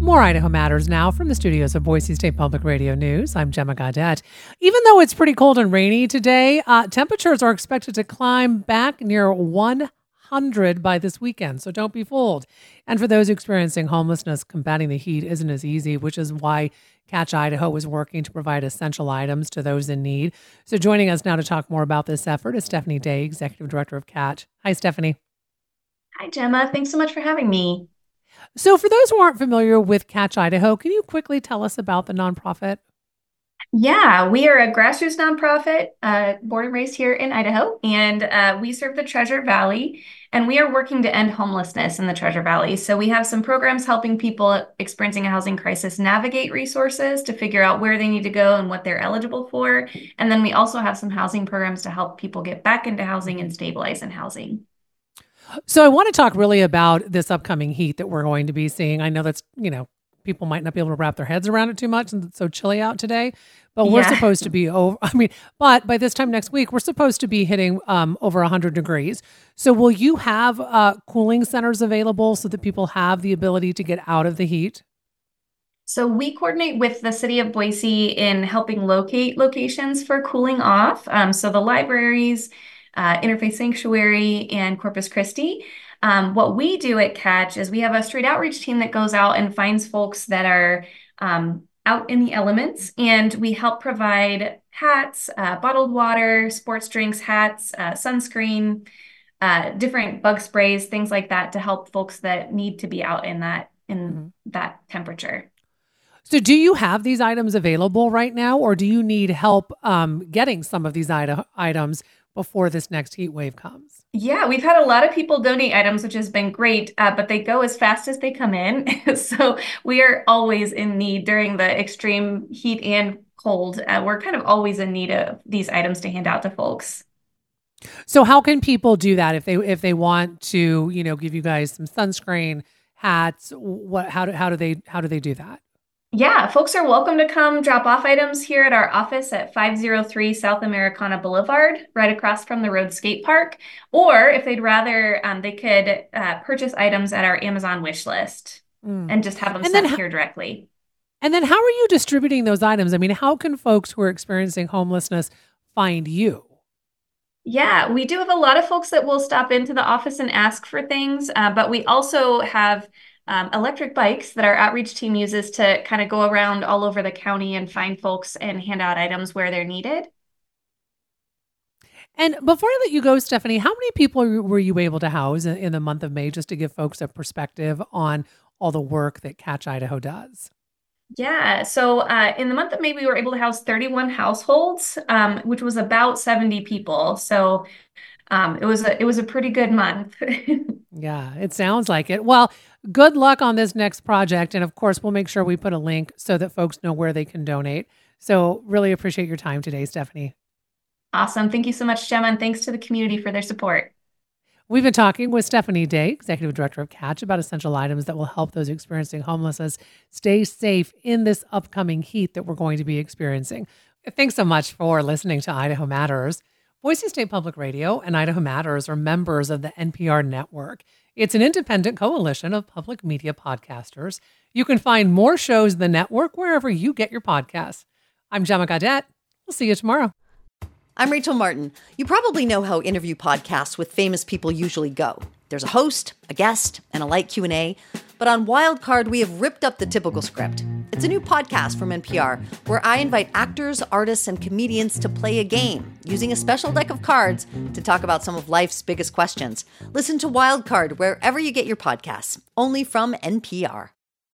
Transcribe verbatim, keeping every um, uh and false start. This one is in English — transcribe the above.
More Idaho Matters now from the studios of Boise State Public Radio News. I'm Gemma Gaudette. Even though it's pretty cold and rainy today, uh, temperatures are expected to climb back near one hundred by this weekend, so don't be fooled. And for those experiencing homelessness, combating the heat isn't as easy, which is why Catch Idaho is working to provide essential items to those in need. So joining us now to talk more about this effort is Stephanie Day, Executive Director of Catch. Hi, Stephanie. Hi, Gemma. Thanks so much for having me. So for those who aren't familiar with Catch Idaho, can you quickly tell us about the nonprofit? Yeah, we are a grassroots nonprofit, uh, born and raised here in Idaho, and uh, we serve the Treasure Valley, and we are working to end homelessness in the Treasure Valley. So we have some programs helping people experiencing a housing crisis navigate resources to figure out where they need to go and what they're eligible for. And then we also have some housing programs to help people get back into housing and stabilize in housing. So I want to talk really about this upcoming heat that we're going to be seeing. I know that's, you know, people might not be able to wrap their heads around it too much and it's so chilly out today, but we're yeah. supposed to be over. I mean, but by this time next week, we're supposed to be hitting um, over one hundred degrees. So will you have uh, cooling centers available so that people have the ability to get out of the heat? So we coordinate with the city of Boise in helping locate locations for cooling off. Um, so the libraries, uh, Interfaith Sanctuary, and Corpus Christi. Um, what we do at Catch is we have a street outreach team that goes out and finds folks that are um, out in the elements, and we help provide hats, uh, bottled water, sports drinks, hats, uh, sunscreen, uh, different bug sprays, things like that to help folks that need to be out in that in mm-hmm. that temperature. So do you have these items available right now, or do you need help um, getting some of these ite- items before this next heat wave comes? Yeah, we've had a lot of people donate items, which has been great, uh, but they go as fast as they come in. So we are always in need during the extreme heat and cold. Uh, we're kind of always in need of these items to hand out to folks. So how can people do that if they if they want to, you know, give you guys some sunscreen, hats? What how do how do they how do they do that? Yeah, folks are welcome to come drop off items here at our office at five oh three South Americana Boulevard, right across from the Road Skate Park. Or if they'd rather, um, they could uh, purchase items at our Amazon wish list mm. and just have them and sent here directly. And then how are you distributing those items? I mean, how can folks who are experiencing homelessness find you? Yeah, we do have a lot of folks that will stop into the office and ask for things, uh, but we also have Um, electric bikes that our outreach team uses to kind of go around all over the county and find folks and hand out items where they're needed. And before I let you go, Stephanie, how many people were you able to house in, in the month of May, just to give folks a perspective on all the work that Catch Idaho does? Yeah, so uh, in the month of May, we were able to house thirty-one households, um, which was about seventy people. So um, it was a it was a pretty good month. Yeah, it sounds like it. Well, good luck on this next project. And of course, we'll make sure we put a link so that folks know where they can donate. So really appreciate your time today, Stephanie. Awesome. Thank you so much, Gemma. And thanks to the community for their support. We've been talking with Stephanie Day, Executive Director of Catch, about essential items that will help those experiencing homelessness stay safe in this upcoming heat that we're going to be experiencing. Thanks so much for listening to Idaho Matters. Boise State Public Radio and Idaho Matters are members of the N P R network. It's an independent coalition of public media podcasters. You can find more shows in the network wherever you get your podcasts. I'm Gemma Gaudette. We'll see you tomorrow. I'm Rachel Martin. You probably know how interview podcasts with famous people usually go. There's a host, a guest, and a light Q and A. But on Wildcard, we have ripped up the typical script. It's a new podcast from N P R where I invite actors, artists, and comedians to play a game using a special deck of cards to talk about some of life's biggest questions. Listen to Wildcard wherever you get your podcasts, only from N P R.